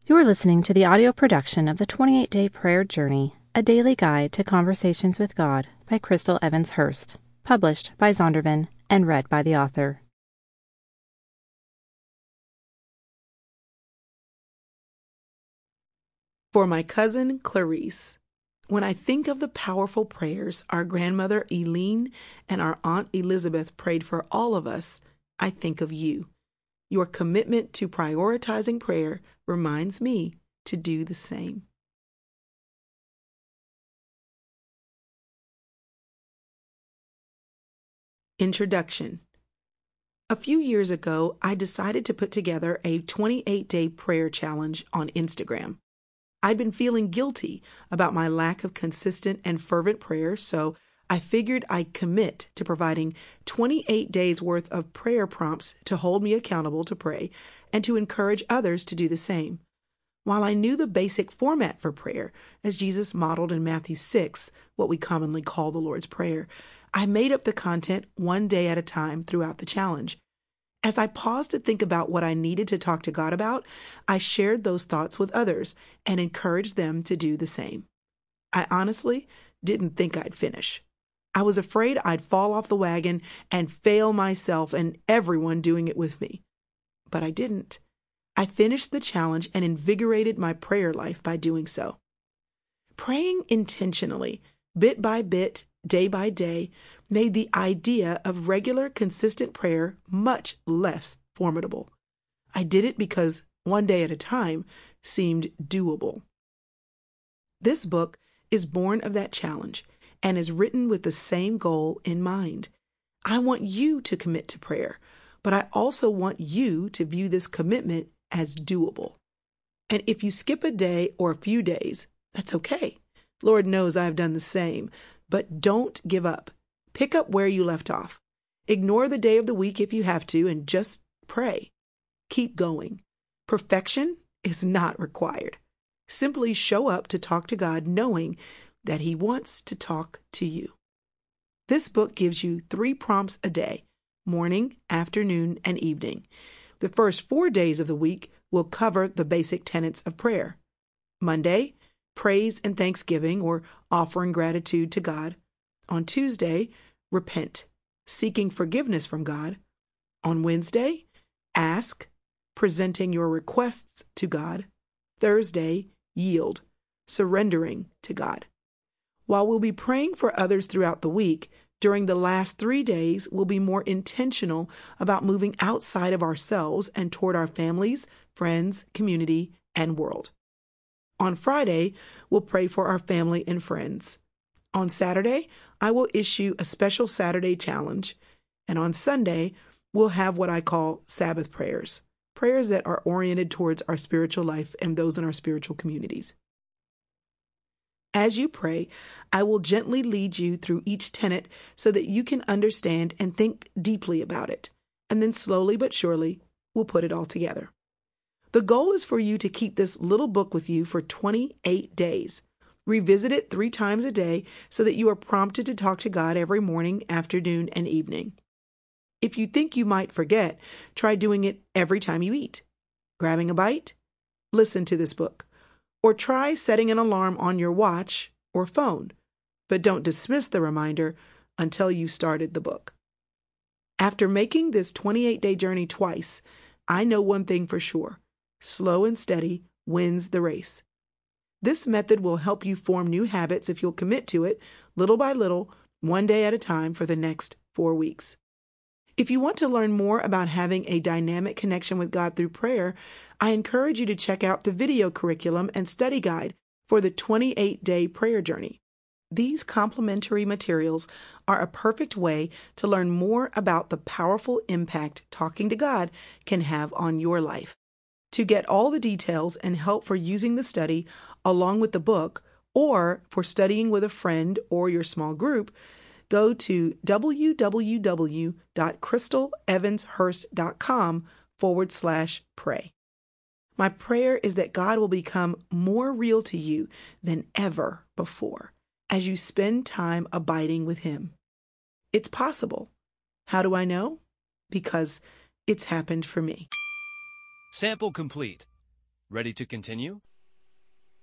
You're listening to the audio production of the 28-Day Prayer Journey, a daily guide to conversations with God by Crystal Evans Hurst, published by Zondervan and read by the author. For my cousin Clarice. When I think of the powerful prayers our grandmother Eileen and our Aunt Elizabeth prayed for all of us, I think of you. Your commitment to prioritizing prayer reminds me to do the same. Introduction. A few years ago, I decided to put together a 28-day prayer challenge on Instagram. I'd been feeling guilty about my lack of consistent and fervent prayer, so I figured I'd commit to providing 28 days worth of prayer prompts to hold me accountable to pray and to encourage others to do the same. While I knew the basic format for prayer, as Jesus modeled in Matthew 6, what we commonly call the Lord's Prayer, I made up the content one day at a time throughout the challenge. As I paused to think about what I needed to talk to God about, I shared those thoughts with others and encouraged them to do the same. I honestly didn't think I'd finish. I was afraid I'd fall off the wagon and fail myself and everyone doing it with me. But I didn't. I finished the challenge and invigorated my prayer life by doing so. Praying intentionally, bit by bit, day by day, made the idea of regular, consistent prayer much less formidable. I did it because one day at a time seemed doable. This book is born of that challenge and is written with the same goal in mind. I want you to commit to prayer, but I also want you to view this commitment as doable. And if you skip a day or a few days, that's okay. Lord knows I've done the same, but don't give up. Pick up where you left off. Ignore the day of the week if you have to and just pray. Keep going. Perfection is not required. Simply show up to talk to God knowing that He wants to talk to you. This book gives you 3 prompts a day, morning, afternoon, and evening. The first 4 days of the week will cover the basic tenets of prayer. Monday, praise and thanksgiving or offering gratitude to God. On Tuesday, repent, seeking forgiveness from God. On Wednesday, ask, presenting your requests to God. Thursday, yield, surrendering to God. While we'll be praying for others throughout the week, during the last 3 days, we'll be more intentional about moving outside of ourselves and toward our families, friends, community, and world. On Friday, we'll pray for our family and friends. On Saturday, I will issue a special Saturday challenge. And on Sunday, we'll have what I call Sabbath prayers, prayers that are oriented towards our spiritual life and those in our spiritual communities. As you pray, I will gently lead you through each tenet so that you can understand and think deeply about it. And then slowly but surely, we'll put it all together. The goal is for you to keep this little book with you for 28 days. Revisit it 3 times a day so that you are prompted to talk to God every morning, afternoon, and evening. If you think you might forget, try doing it every time you eat. Grabbing a bite? Listen to this book. Or try setting an alarm on your watch or phone, but don't dismiss the reminder until you started the book. After making this 28-day journey twice, I know one thing for sure. Slow and steady wins the race. This method will help you form new habits if you'll commit to it, little by little, one day at a time for the next 4 weeks. If you want to learn more about having a dynamic connection with God through prayer, I encourage you to check out the video curriculum and study guide for the 28-day prayer journey. These complementary materials are a perfect way to learn more about the powerful impact talking to God can have on your life. To get all the details and help for using the study along with the book, or for studying with a friend or your small group, go to www.crystalevanshurst.com/pray. My prayer is that God will become more real to you than ever before as you spend time abiding with Him. It's possible. How do I know? Because it's happened for me. Sample complete. Ready to continue?